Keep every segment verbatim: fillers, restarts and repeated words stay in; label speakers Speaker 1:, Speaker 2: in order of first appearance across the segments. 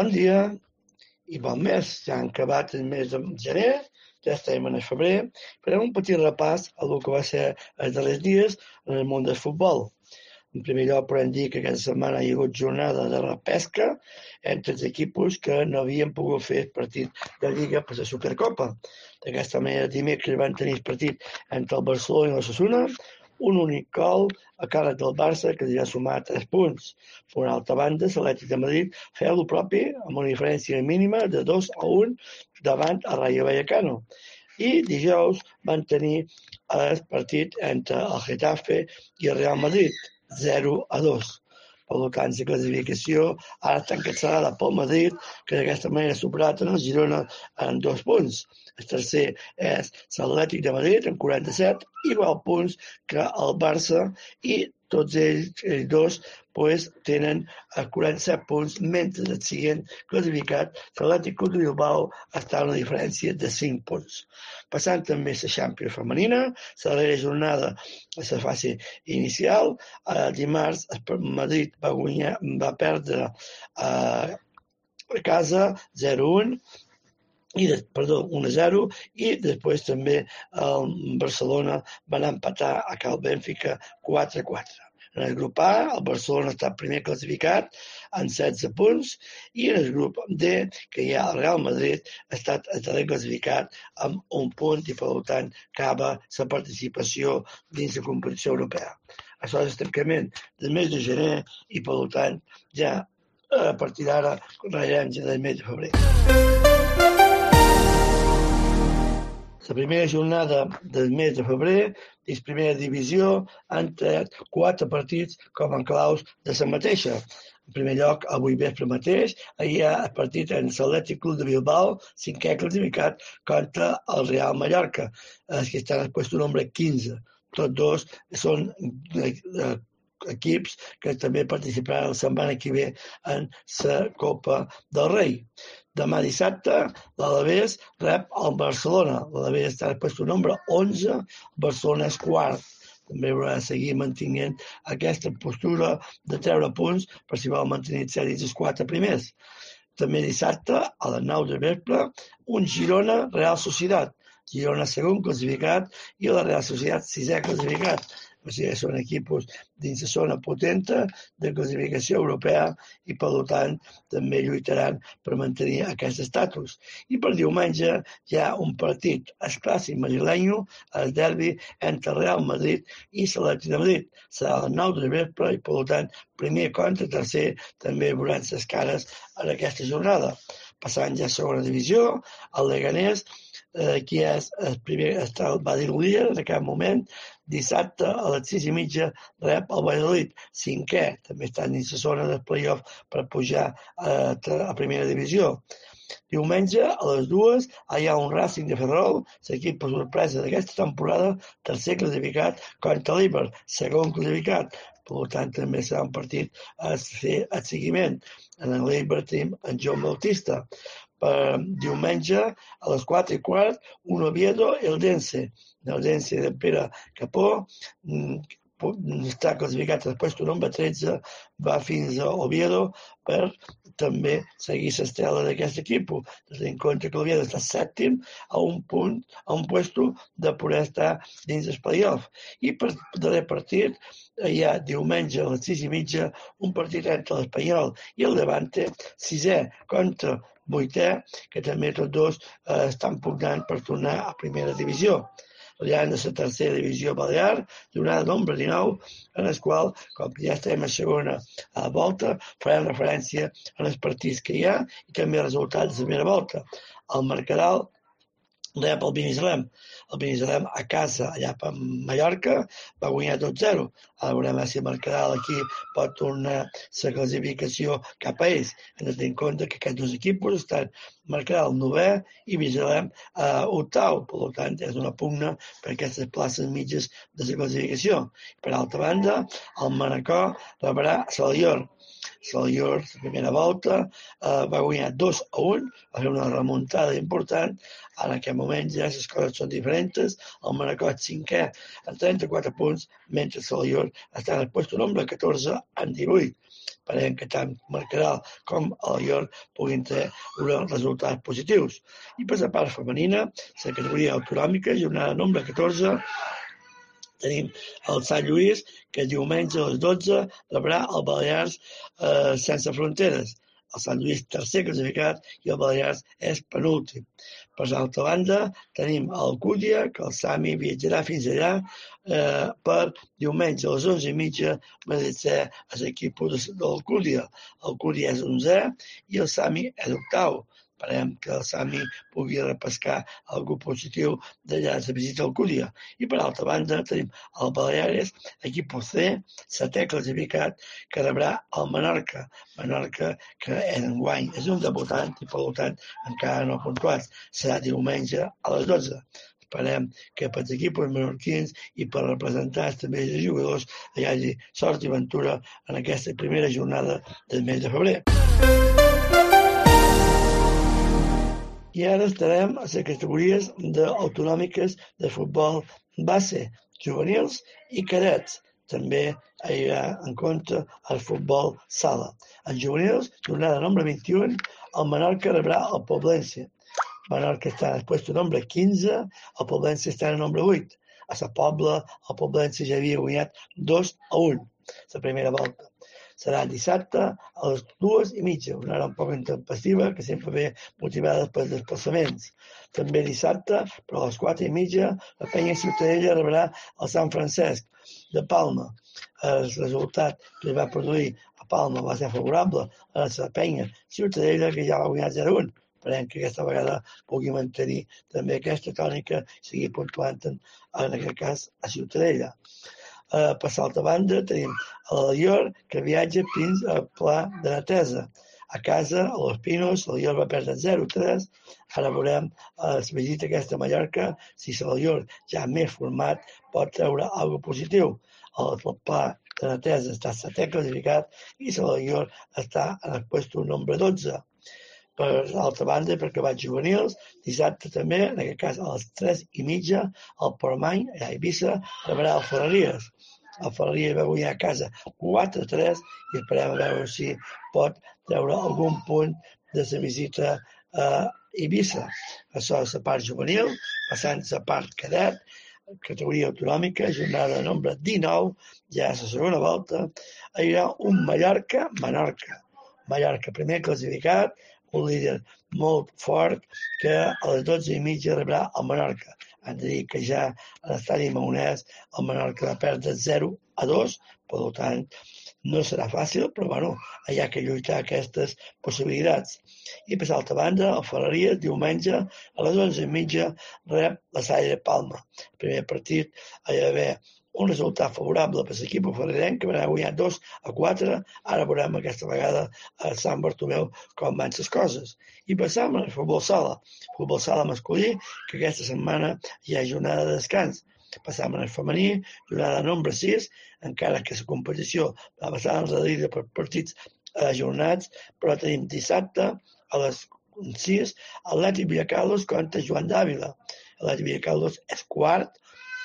Speaker 1: Bon dia i bon mes. Ja han acabat el mes de gener, ja estem en el febrer. Farem un petit repàs a el que va ser els darrers dies en el món del futbol. En primer lloc, podem dir que aquesta setmana hi ha hagut jornada de repesca entre els equips que no havien pogut fer el partit de Lliga per la Supercopa. D'aquesta manera, dimecres van tenir el partit entre el Barcelona i l'Osasuna, un únic gol a càrrec del Barça, que li ha sumat tres punts. Per una altra banda, l'Atlètic de Madrid feia el propi amb una diferència mínima de dos a un davant el Rayo Vallecano. I dijous van tenir el partit entre el Getafe i el Real Madrid, zero a dos. Per tant, la classificació ara està encapçalada pel Madrid, que d'aquesta manera ha superat el Girona en dos punts. El tercer és l'Atlètic de Madrid, amb quaranta-set, igual punts que el Barça, i tots ells, ells dos pues, tenen quaranta-set punts, mentre el següent classificat, l'Atlètic de Bilbao, està en una diferència de cinc punts. Passant també a la Champions femenina, la darrera jornada a la fase inicial, el dimarts el Madrid va, guanyar, va perdre a casa zero a un, i de, perdó, un a zero, i després també el Barcelona van empatar a Cal Bènfica quatre a quatre. En el grup A, el Barcelona està primer classificat amb setze punts, i en el grup D, que hi ha el Real Madrid, ha estat el darrer classificat amb un punt i, per tant, acaba la participació dins la competició europea. Això és el tancament del mes de gener i, per tant, ja a partir d'ara ratllarem ja del mes de febrer. La primera jornada del mes de febrer, dins primera divisió, han tret quatre partits com en claus de la mateixa. En primer lloc, avui vespre mateix, hi ha el partit entre l'Atlètic Club de Bilbao, cinquè classificat, contra el Real Mallorca, que està en el lloc número quinze. Tots dos són equips que també participaran la setmana que ve en la Copa del Rei. Demà dissabte, l'Alavés rep el Barcelona. L'Alavés està al lloc número onze, Barcelona és quart. També haurà de seguir mantenint aquesta postura de treure punts per si vol mantenir sèries els quatre primers. També dissabte, a les nou del vespre, un Girona Real Societat. Girona segon classificat i la Real Societat sisè classificat. O sigui, són equips dins la zona potenta de classificació europea i, per tant, també lluitaran per mantenir aquest estatus. I per diumenge hi ha un partit, el clàssic madrilenyo, el derbi entre el Real Madrid i l'Atlètic de Madrid. Serà a les nou del vespre i, per tant, primer contra tercer també veuran les cares en aquesta jornada. Passant ja a segona divisió, el Leganés, eh, qui és el primer, està, va dir líder en aquest moment, dissabte a les sis i mitja rep el Valladolid, cinquè, també està dins la zona del play-off per pujar a, a primera divisió. Diumenge, a les dues, hi ha un Racing de Ferrol, l'equip per sorpresa d'aquesta temporada, tercer classificat contra l'Eibar, segon classificat. Per tant, també serà un partit a fer el seguiment. En l'Eibar tenim en Joan Bautista. Per diumenge, a les quatre i quart, un Oviedo i el Dense. El Dense de Pere Capó està classificat al lloc número tretze, va fins a Oviedo per també seguir l'estela d'aquest equip. Tenint en compte que l'Oviedo està sèptim a un punt, a un puesto de poder estar dins el play-off. I per darrer partit hi ha diumenge a les sis i mitja un partit entre l'Espanyol i el Levante, sisè contra vuitè, que també tots dos eh, estan pugnant per tornar a primera divisió. Hi ha la tercera divisió balear, jornada nombre dinou, en el qual, com ja estem a segona volta, farem referència a els partits que hi ha i també els resultats de la primera volta. El Mercadal rep el Binissalem. El Binissalem a casa, allà per Mallorca, va guanyar dos zero. Ara veurem si el Mercadal aquí pot tornar la classificació cap a ells. Hem de tenir en compte que aquests dos equips estan Mercadal novè i Binissalem a octau. Per tant, és una pugna per aquestes places mitges de la classificació. Per altra banda, el Manacor rebrà l'Alior. L'Alior, la primera volta, eh, va guanyar dos a un, va fer una remuntada important. En aquest moment ja les coses són diferents. El Manacor és cinquè amb trenta-quatre punts, mentre l'Alior està en el lloc número catorze amb divuit. Esperem que tant Mercadal com el York puguin tenir uns resultats positius. I per la part femenina, la categoria autonòmica, jornada nombre catorze, tenim el Sant Lluís, que diumenge a les dotze rebrà el Balears eh, sense fronteres. El Sant Lluís tercer classificat i el Balears és penúltim. Per l'altra banda, tenim Alcúdia, que el Sami viatjarà fins allà eh, per diumenge a les onze i mitja medir-se a l'equip d'Alcúdia. Alcúdia és onzè i el Sami és octau. Esperem que el Sami pugui repescar algú positiu d'allà de la visita a Alcúdia. I per altra banda tenim el Baleares, equip C, setè classificat, que rebrà el Menorca. Menorca, que en enguany és un debutant i per tant encara no ha puntuat. Serà diumenge a les dotze. Esperem que per als equips menorquins i per representar també els jugadors hi hagi sort i aventura en aquesta primera jornada del mes de febrer. I ara estarem a les categories autonòmiques de futbol base, juvenils i cadets. També hi ha en compte el futbol sala. En juvenils, jornada nombre vint-i-u, el Menorca rebrà el Poblense. Menorca està en el puesto nombre quinze, el Poblense està en el nombre vuit. A la Pobla, el Poblense ja havia guanyat dos a un, la primera volta. Serà dissabte a les dues i mitja, una hora un poc intempestiva que sempre ve motivada pels desplaçaments. També dissabte, però a les quatre i mitja, la penya Ciutadella rebrà el Sant Francesc de Palma. El resultat que va produir a Palma va ser favorable a la penya Ciutadella, que ja va guanyar zero a un. Esperem que aquesta vegada pugui mantenir també aquesta tònica i seguir puntuant en, en aquest cas a Ciutadella. Uh, per l'altra banda tenim el York, que viatja fins al Pla de Natesa. A casa, a Los Pinos, el York va perdre zero a tres. Ara veurem a la visita aquesta a Mallorca si el York ja més format pot treure alguna positiu. El Pla de Natesa està setè classificat i el York està en el puesto nombre dotze. Per l'altra banda, per acabar juvenils, dissabte també, en aquest cas a les tres i mitja, el Portmany, a Eivissa, rebrà el Ferreries. El Ferreries va guanyar a casa quatre a tres i esperem a veure si pot treure algun punt de la visita a Eivissa. Això és la part juvenil, passant a la part cadet, categoria autonòmica, jornada nombre dinou, ja és la segona volta, hi ha un Mallorca-Menorca. Mallorca primer classificat, un líder molt fort que a les dotze i mitja rebrà el Menorca. Han de dir que ja a l'estadi Maonès el Menorca va perdre zero a dos, per tant no serà fàcil, però bueno, hi ha que lluitar aquestes possibilitats. I per l'altra banda, el Ferreries diumenge a les onze i mitja rep la Salle de Palma. El primer partit hi ha d'haver un resultat favorable per l'equip ferrerenc, que va guanyar dos a quatre. Ara veurem aquesta vegada a Sant Bartomeu com van les coses. I passam al futbol sala. Futbol sala masculí, que aquesta setmana hi ha jornada de descans. Passam al femení, jornada nombre sis, encara que la competició va passar reduïda per partits ajornats, però tenim dissabte a les sis, Atlètic Villacarlos contra Joan d'Àvila. Atlètic Villacarlos és quart,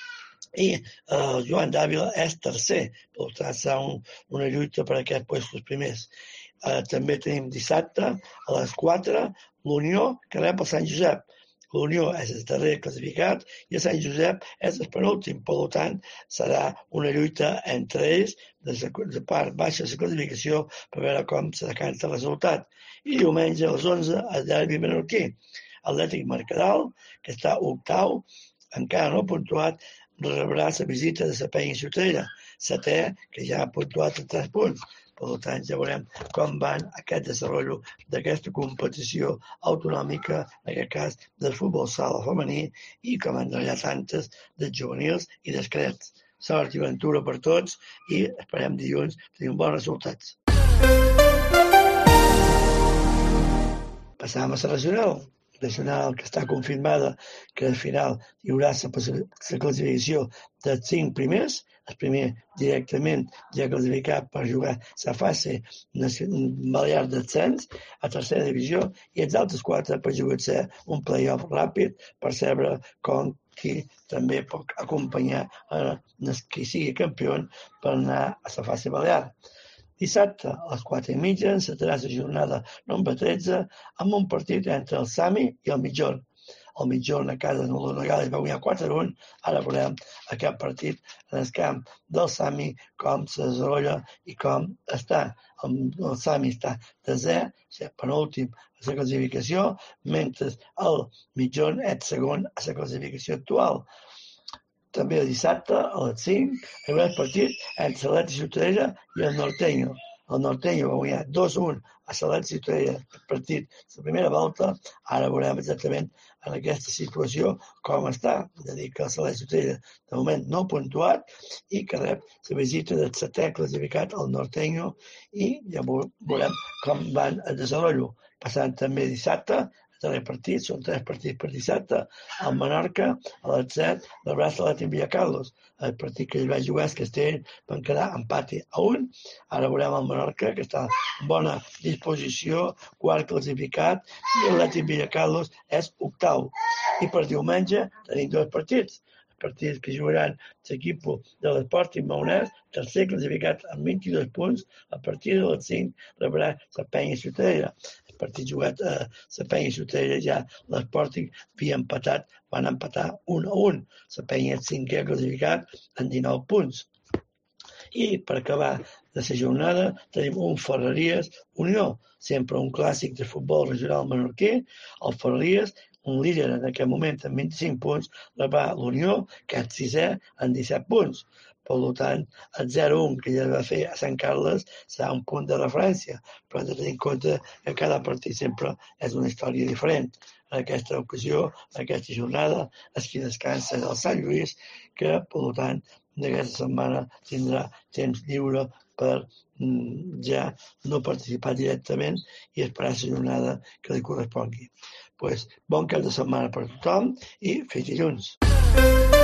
Speaker 1: i uh, Joan d'Àvila és tercer, per tant serà un, una lluita per aquests puestos primers. Uh, també tenim dissabte a les quatre l'Unió, que rep el Sant Josep. L'Unió és el darrer classificat i el Sant Josep és el penúltim, per tant serà una lluita entre ells de la part baixa de la classificació per veure com se decanta el resultat. I diumenge a les onze el derbi menorquí. Atlètic Mercadal, que està octau, encara no ha puntuat, rebrà la visita de la penya Ciutadella, setè, que ja ha puntuat en tres punts. Per tant, ja veurem com van aquest desenvolupament d'aquesta competició autonòmica, en aquest cas del futbol sala femení, i com en hi ha tantes dels juvenils i dels cadets. Sort i aventura per tots i esperem dilluns tenir bons resultats. Passam a la regional. Nacional, que està confirmada que al final hi haurà la classificació dels cinc primers, el primer directament ja classificat per jugar la fase balear d'ascens a tercera divisió i els altres quatre per jugar-se un play-off ràpid per saber com qui també pot acompanyar a qui sigui campió per anar a la fase balear. Dissabte, a les quatre i mitja, encetarà la jornada número tretze amb un partit entre el Sami i el Mitjorn. El Mitjorn a casa de Nogales va guanyar quatre a un. Ara veurem aquest partit en el camp del Sami, com se desenvolupa i com està. El, el Sami està desè, penúltim a la classificació, mentre el Mitjorn és segon a la classificació actual. També el dissabte, a les cinc, hi haurà el partit entre l'Atlètic Ciutadella i el Norteño. El Norteño va guanyar dos a un a l'Atlètic Ciutadella el partit la primera volta. Ara veurem exactament en aquesta situació com està. És a dir, que l'Atlètic Ciutadella de moment no ha puntuat i que rep la visita del setè classificat al Norteño i ja veurem com van el desenvolupament. Passant també dissabte, el partit, són tres partits per dissabte, el Menorca, a les set, el Barça Atlètic Villacarlos. El partit que ell va jugar és Castell, van quedar empati a un. Ara veurem el Menorca, que està en bona disposició, quart classificat, i l'Atlètic Villacarlos és octau. I per diumenge tenim dos partits. Partits que jugaran l'equip de l'Sporting Maonès, tercer classificat amb vint-i-dos punts, a partir de les cinc rebrà la Penya Ciutadella. El partit jugat a la Penya Ciutadella ja l'Sporting havia empatat, van empatar un a un. La Penya és cinquè classificat amb dinou punts. I per acabar de la jornada tenim un Ferreries Unió, sempre un clàssic de futbol regional menorquí. El Ferreries, un líder en aquest moment amb vint-i-cinc punts, rebrà l'Unió, que és sisè amb disset punts. Per tant, el zero a un que ja va fer a Sant Carles serà un punt de referència, però hem de tenir en compte que cada partit sempre és una història diferent. En aquesta ocasió, en aquesta jornada, és qui descansa el Sant Lluís, que, per tant, d'aquesta setmana tindrà temps lliure per mm, ja no participar directament i esperar la jornada que li correspongui. Pues, bon cap de setmana per tothom i fins dilluns.